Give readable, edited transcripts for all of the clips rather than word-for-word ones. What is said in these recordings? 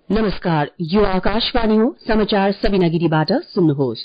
नमस्कार, यो आकाशवाणी हो। समाचार सबिना गिरीबाट सुन्नुहोस्।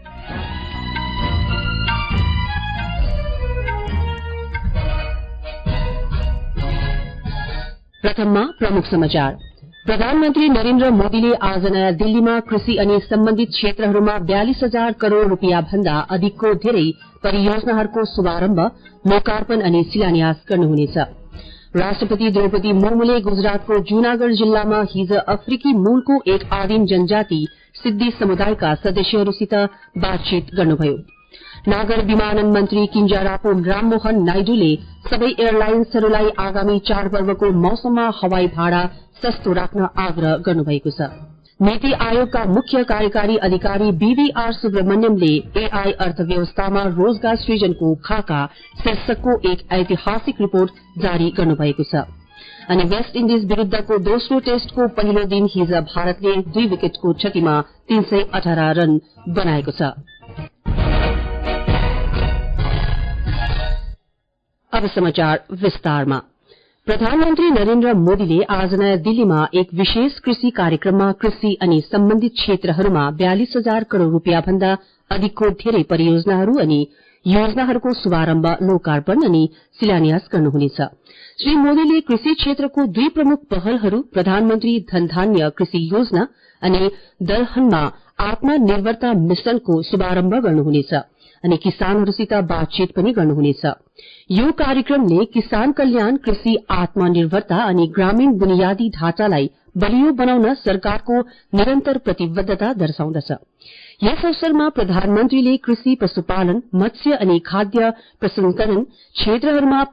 प्रथममा प्रमुख समाचार। प्रधानमन्त्री नरेन्द्र मोदीले आज नयाँ दिल्लीमा कृषि अनि सम्बन्धित क्षेत्रहरूमा 42,000 करोड़ रूपियाँ भन्दा अधिकको धेरै परियोजनाहरूको शुभारम्भ, लोकार्पण अनि शिलान्यास गर्नुहुनेछ। राष्ट्रपति द्रौपदी मुर्मुले गुजरातको जूनागढ़ जिल्लामा हिज अफ्रिकी मूलको एक आदिम जनजाति सिद्धि समुदायका सदस्यहरूसित बातचीत गर्नुभयो। नागर विमानन मन्त्री किञ्जारापू राममोहन नाइडूले सबै एयरलाइन्सहरूलाई आगामी चाडपर्वको मौसममा हवाई भाड़ा सस्तो राख्न आग्रह गर्नुभएको छ। नीति आयोगका मुख्य कार्यकारी अधिकारी बीवीआर सुब्रमण्यमले एआई अर्थव्यवस्थामा रोजगार सृजनको खाका शीर्षकको एक ऐतिहासिक रिपोर्ट जारी गर्नुभएको छ। अनि वेस्ट इण्डिज विरूद्धको दोस्रो टेस्टको पहिलो दिन हिज भारतले 2 विकेटको क्षतिमा 318 रन बनाएको छ। अब समाचार विस्तारमा। प्रधानमन्त्री नरेन्द्र मोदीले आज नयाँ दिल्लीमा एक विशेष कृषि कार्यक्रममा कृषि अनि सम्बन्धित क्षेत्रहरूमा 42,000 करोड़ रूपियाँ भन्दा अधिकको धेरै परियोजनाहरू अनि योजनाहरूको शुभारम्भ, लोकार्पण अनि शिलान्यास गर्नुहुनेछ। श्री मोदीले कृषि क्षेत्रको 2 प्रमुख पहलहरू प्रधानमन्त्री धनधान्य कृषि योजना अनि दलहनमा आत्मनिर्भरता मिशनको शुभारम्भ गर्नुहुनेछ अनि किसानहरूसित बातचीत पनि गर्नुहुनेछ। यो कार्यक्रमले किसान कल्याण, कृषि आत्मनिर्भरता अनि ग्रामीण बुनियादी ढाँचालाई बलियो बनाउन सरकारको निरन्तर प्रतिबद्धता दर्शाउँदछ। यस अवसरमा प्रधानमन्त्रीले कृषि, पशुपालन, मत्स्य अनि खाद्य प्रसंस्करण क्षेत्रहरूमा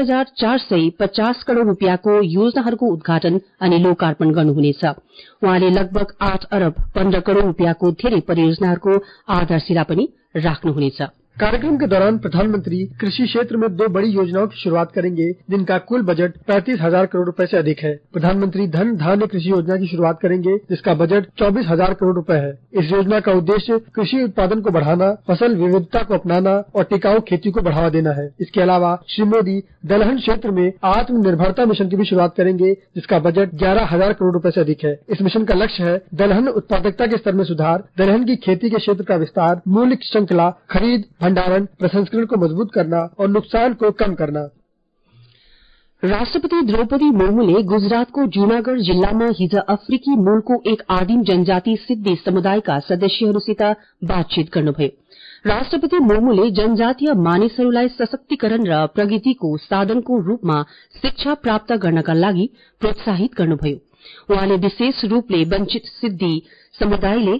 5,450 करोड़ रूपियाँको योजनाहरूको उद्घाटन अनि लोकार्पण गर्नुहुनेछ। उहाँले लगभग 8 अरब 15 करोड़ रूपियाँको धेरै परियोजनाहरूको आधारशिला पनि राख्नुहुनेछ। कार्यक्रम के दौरान प्रधानमंत्री कृषि क्षेत्र में 2 बड़ी योजनाओं की शुरुआत करेंगे, जिनका कुल बजट 35,000 करोड़ रुपए से अधिक है। प्रधानमंत्री धन धान्य कृषि योजना की शुरुआत करेंगे, जिसका बजट 24,000 करोड़ रुपए है। इस योजना का उद्देश्य कृषि उत्पादन को बढ़ाना, फसल विविधता को अपनाना और टिकाऊ खेती को बढ़ावा देना है। इसके अलावा श्री मोदी दलहन क्षेत्र में आत्मनिर्भरता मिशन की भी शुरुआत करेंगे, जिसका बजट 11,000 करोड़ रुपए से अधिक है। इस मिशन का लक्ष्य है दलहन उत्पादकता के स्तर में सुधार, दलहन की खेती के क्षेत्र का विस्तार, मूल्य श्रृंखला, खरीद, भंडारण, प्रसंस्करण को मजबूत करना और नुकसान को कम करना। राष्ट्रपति द्रौपदी मुर्मुले गुजरातको जूनागढ़ जिल्लामा हिज अफ्रिकी मूलको एक आदिम जनजाति सिद्धि समुदायका सदस्यहरूसित बातचीत गर्नुभयो। राष्ट्रपति मुर्मुले जनजातीय मानिसहरूलाई सशक्तिकरण र प्रगतिको साधनको रूपमा शिक्षा प्राप्त गर्नका लागि प्रोत्साहित गर्नुभयो। उहाँले विशेष रूपले वञ्चित सिद्धि समुदायले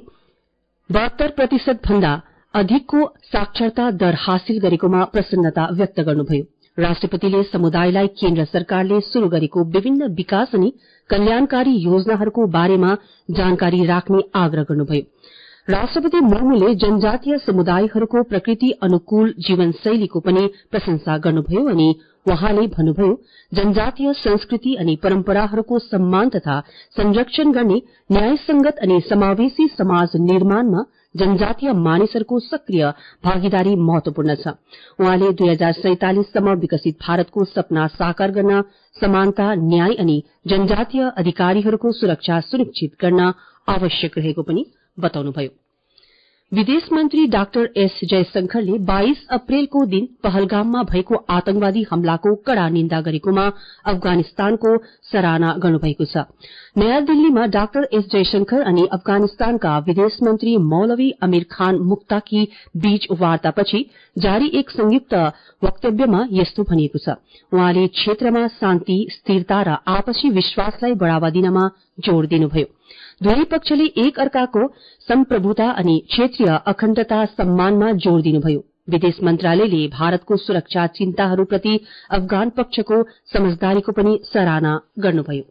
72% भन्दा अधिकको साक्षरता दर हासिल गरेकोमा प्रसन्नता व्यक्त गर्नुभयो। राष्ट्रपतिले समुदायलाई केन्द्र सरकारले शुरू गरेको विभिन्न विकास अनि कल्याणकारी योजनाहरूको बारेमा जानकारी राख्ने आग्रह गर्नुभयो। राष्ट्रपति मुर्मुले जनजातीय समुदायहरूको प्रकृति अनुकूल जीवनशैलीको पनि प्रशंसा गर्नुभयो अनि उहाँले भन्नुभयो, जनजातीय संस्कृति अनि परम्पराहरूको सम्मान तथा संरक्षण गर्ने न्यायसंगत अनि समावेशी समाज निर्माणमा जनजातीय मानिसहरूको सक्रिय भागीदारी महत्वपूर्ण छ। उहाँले 2047 सम्म विकसित भारतको सपना साकार गर्न समानता, न्याय अनि जनजातीय अधिकारीहरूको सुरक्षा सुनिश्चित गर्न आवश्यक रहेको पनि बताउनुभयो। विदेश मन्त्री डाक्टर एस जयशंकरले 22 अप्रेलको दिन पहलगाममा भएको आतंकवादी हमलाको कड़ा निन्दा गरेकोमा अफगानिस्तानको सराहना गर्नुभएको छ। नयाँ दिल्लीमा डाक्टर एस जयशंकर अनि अफगानिस्तानका विदेश मन्त्री मौलवी अमीर खान मुक्ताकी बीच वार्तापछि जारी एक संयुक्त वक्तव्यमा यस्तो भनिएको छ। उहाँले क्षेत्रमा शान्ति, स्थिरता र आपसी विश्वासलाई बढ़ावा दिनमा जोड़ दिनुभयो। दुवै पक्षले एक अर्काको सम्प्रभुता अनि क्षेत्रीय अखण्डता सम्मानमा जोड़ दिनुभयो। विदेश मन्त्रालयले भारतको सुरक्षा चिन्ताहरूप्रति अफगान पक्षको समझदारीको पनि सराहना गर्नुभयो।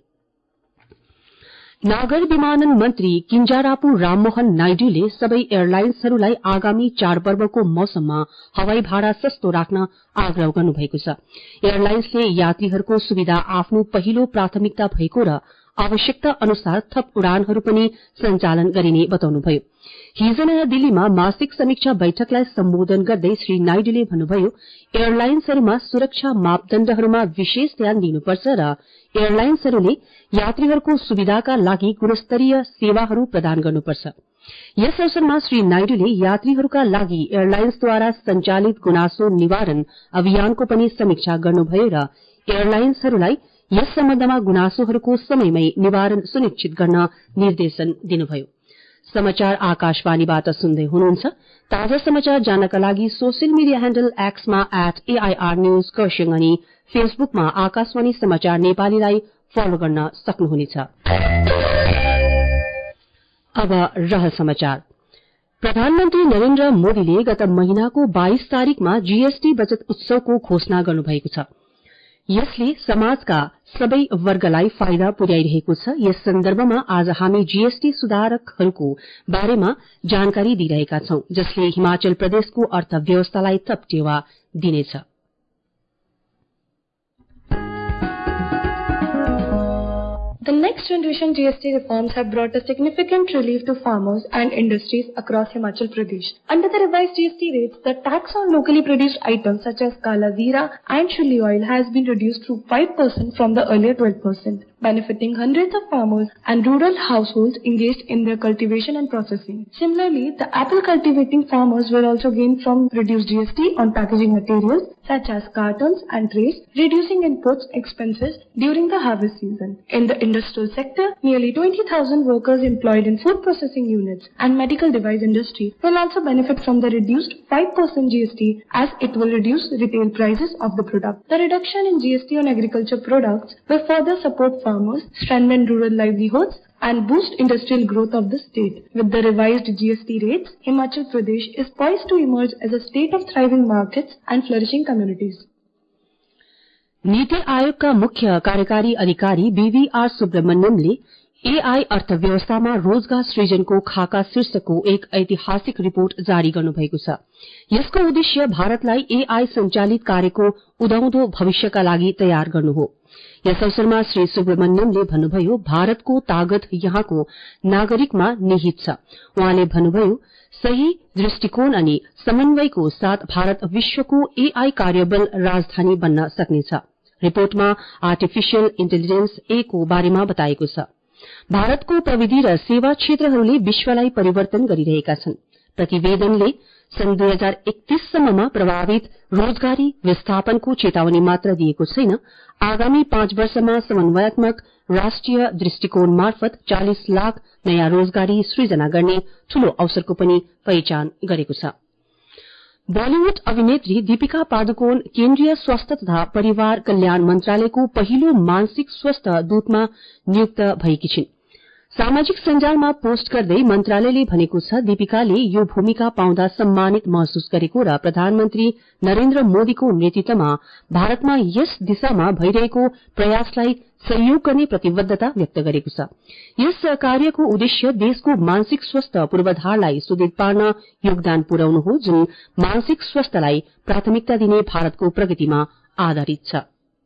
नागर विमानन मन्त्री किञ्जारापू राममोहन नाइडूले सबै एयरलाइन्सहरूलाई आगामी चाडपर्वको मौसममा हवाई भाड़ा सस्तो राख्न आग्रह गर्नुभएको छ। एयरलाइन्सले यात्रीहरूको सुविधा आफ्नो पहिलो प्राथमिकता भएको र आवश्यकता अनुसार थप उडानहरू पनि सञ्चालन गरिने बताउनुभयो। हिज नयाँ दिल्लीमा मासिक समीक्षा बैठकलाई सम्बोधन गर्दै श्री नाइडूले भन्नुभयो, एयरलाइन्सहरूमा सुरक्षा मापदण्डहरूमा विशेष ध्यान दिनुपर्छ र एयरलाइन्सहरूले यात्रीहरूको सुविधाका लागि गुणस्तरीय सेवाहरू प्रदान गर्नुपर्छ। यस अवसरमा श्री नाइडूले यात्रीहरूका लागि एयरलाइन्सद्वारा सञ्चालित गुनासो निवारण अभियानको पनि समीक्षा गर्नुभयो र एयरलाइन्सहरूलाई यस सम्बन्धमा गुनासोहरूको समयमै निवारण सुनिश्चित गर्न निर्देशन दिनुभयो। समाचार आकाशवाणीबाट सुन्दै हुनुहुन्छ। ताजा समाचार जान्नका लागि सोशल मिडिया ह्यान्डल एक्समा @AIR न्यूज खरसाङ अनि फेसबुकमा आकाशवाणी समाचार नेपालीलाई फलो गर्न सक्नुहुनेछ। अब रहल समाचार। प्रधानमन्त्री नरेन्द्र मोदीले गत महिनाको 22 तारिकमा जीएसटी बचत उत्सवको घोषणा गर्नुभएको छ। यसले समाजका सबै वर्गलाई फाइदा पुर्याइरहेको छ। यस सन्दर्भमा आज हामी जीएसटी सुधारकहरूको बारेमा जानकारी दिइरहेका छौं, जसले हिमाचल प्रदेशको अर्थव्यवस्थालाई थप टेवा दिनेछ। The next generation GST reforms have brought a significant relief to farmers and industries across Himachal Pradesh. Under the revised GST rates, the tax on locally produced items such as kala zeera and chili oil has been reduced to 5% from the earlier 12%, benefiting hundreds of farmers and rural households engaged in their cultivation and processing. Similarly, the apple cultivating farmers will also gain from reduced GST on packaging materials such as cartons and trays, reducing inputs expenses during the harvest season. In the industrial sector, nearly 20,000 workers employed in food processing units and medical device industry will also benefit from the reduced 5% GST, as it will reduce retail prices of the product. The reduction in GST on agriculture products will further support farmers, strengthen rural livelihoods, and boost industrial growth of the state. With the revised GST rates, Himachal Pradesh is poised to emerge as a state of thriving markets and flourishing communities. नीति आयोगका मुख्य कार्यकारी अधिकारी BVR सुब्रमण्यमले AI अर्थव्यवस्थामा रोजगार सृजनको खाका शीर्षकको एक ऐतिहासिक रिपोर्ट जारी गर्नुभएको छ। यसको उद्देश्य भारतलाई एआई संचालित कार्यको उदाउँदो भविष्यका लागि तयार गर्नु हो। यस अवसरमा श्री सुब्रमण्यमले भन्नुभयो, भारतको तागत यहाँको नागरिकमा निहित छ। उहाँले भन्नुभयो, सही दृष्टिकोण अनि समन्वयको साथ भारत विश्वको एआई कार्यबल राजधानी बन्न सक्नेछ। रिपोर्टमा आर्टिफिशियल इन्टेलिजेन्स को बारेमा बताएको छ। भारतको प्रविधि र सेवा क्षेत्रहरूले विश्वलाई परिवर्तन गरिरहेका छन्। प्रतिवेदनले सन् 2031 सम्ममा प्रभावित रोजगारी विस्थापनको चेतावनी मात्र दिएको छैन, आगामी 5 वर्षमा समन्वयात्मक राष्ट्रिय दृष्टिकोण मार्फत 40 लाख नयाँ रोजगारी सृजना गर्ने ठूलो अवसरको पनि पहिचान गरेको छ। बलिउड अभिनेत्री दीपिका पादुकोण केन्द्रीय स्वास्थ्य तथा परिवार कल्याण मन्त्रालयको पहिलो मानसिक स्वास्थ्य दूतमा नियुक्त भएकी छिन्। सामाजिक सञ्जालमा पोस्ट गर्दै मन्त्रालयले भनेको छ, दीपिकाले यो भूमिका पाउँदा सम्मानित महसुस गरेको र प्रधानमन्त्री नरेन्द्र मोदीको नेतृत्वमा भारतमा यस दिशामा भइरहेको प्रयासलाई सहयोग गर्ने प्रतिबद्धता व्यक्त गरेको छ। यस कार्यको उद्देश्य देशको मानसिक स्वास्थ्य पूर्वाधारलाई सुदृढ़ पार्न योगदान पुर्याउनु हो, जुन मानसिक स्वास्थ्यलाई प्राथमिकता दिने भारतको प्रगतिमा आधारित छ।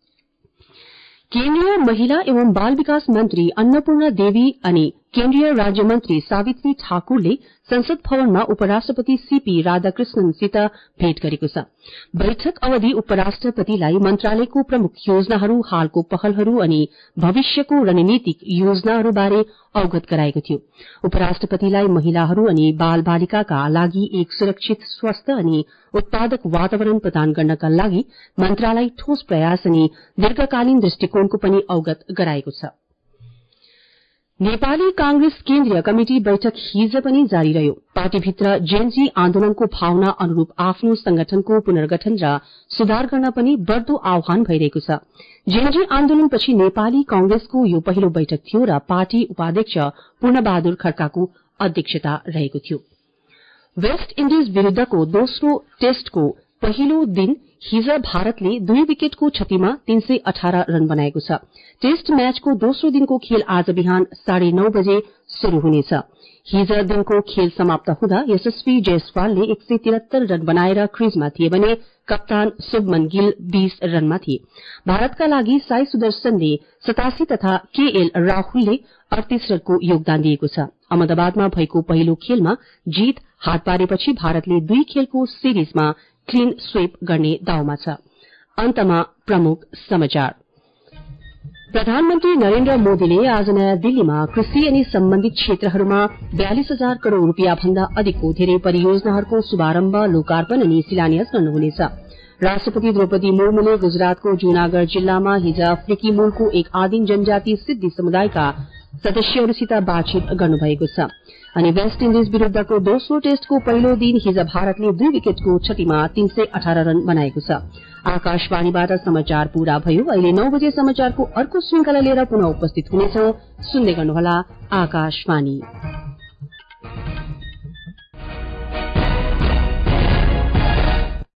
केन्द्रीय महिला एवं बाल विकास मन्त्री अन्नपूर्ण देवी अनि केन्द्रीय राज्य मन्त्री सावित्री ठाकुरले संसद भवनमा उपराष्ट्रपति सीपी राधाकृष्णनसित भेट गरेको छ। बैठक अवधि उपराष्ट्रपतिलाई मन्त्रालयको प्रमुख योजनाहरू, हालको पहलहरू अनि भविष्यको रणनीतिक योजनाहरूबारे अवगत गराएको थियो। उपराष्ट्रपतिलाई महिलाहरू अनि बाल बालिकाका लागि एक सुरक्षित स्वस्थ अनि उत्पादक वातावरण प्रदान गर्नका लागि मन्त्रालय ठोस प्रयास अनि दीर्घकालीन दृष्टिकोणको पनि अवगत गराएको छ। नेपाली कांग्रेस केन्द्रीय कमिटि बैठक हिज पनि जारी रह्यो। पार्टीभित्र जेएनजी आन्दोलनको भावना अनुरूप आफ्नो संगठनको पुनर्गठन र सुधार गर्न पनि बढ़दो आह्वान भइरहेको छ। जेएनजी आन्दोलनपछि नेपाली कांग्रेसको यो पहिलो बैठक थियो र पार्टी उपाध्यक्ष पूर्णबहादुर खड्काको अध्यक्षता रहेको थियो। वेस्ट इन्डिज विरूद्धको दोस्रो टेस्टको पहिलो दिन हिज भारतले 2 विकेटको क्षतिमा 318 रन बनाएको छ। टेस्ट म्याचको दोस्रो दिनको खेल आज बिहान 9:30 बजे शुरू हुनेछ। हिज दिनको खेल समाप्त हुँदा यशस्वी जयसवालले 173 रन बनाएर क्रिजमा थिए भने कप्तान शुभमन गिल 20 रनमा थिए। भारतका लागि साई सुदर्शनले 87 तथा केएल राहुलले 38 रनको योगदान दिएको छ। अहमदाबादमा भएको पहिलो खेलमा जीत हात पारेपछि भारतले 2 खेलको सिरिजमा क्लीन स्वीप गर्ने दाउमा छ। अन्तमा प्रमुख समाचार। प्रधानमन्त्री नरेन्द्र मोदीले आज नयाँ दिल्लीमा कृषि अनि सम्बन्धित क्षेत्रहरूमा 42,000 करोड़ रूपियाँ भन्दा अधिकको धेरै परियोजनाहरूको शुभारम्भ, लोकार्पण अनि शिलान्यास गर्नुहुनेछ। राष्ट्रपति द्रौपदी मुर्मुले गुजरातको जूनागढ़ जिल्लामा हिज अफ्रिकी मूलको एक आदिम जनजाति सिद्धि समुदायका सदस्यहरूसित बातचीत गर्नुभएको छ। अनि वेस्ट इण्डिज विरूद्धको दोस्रो टेस्टको पहिलो दिन हिज भारतले 2 विकेटको क्षतिमा 318 रन बनाएको छ। आकाशवाणीबाट समाचार पूरा भयो। अहिले 9 बजे समाचारको अर्को श्रृंखला लिएर पुनः उपस्थित हुनेछौं। सुन्दै गर्नुहोला आकाशवाणी।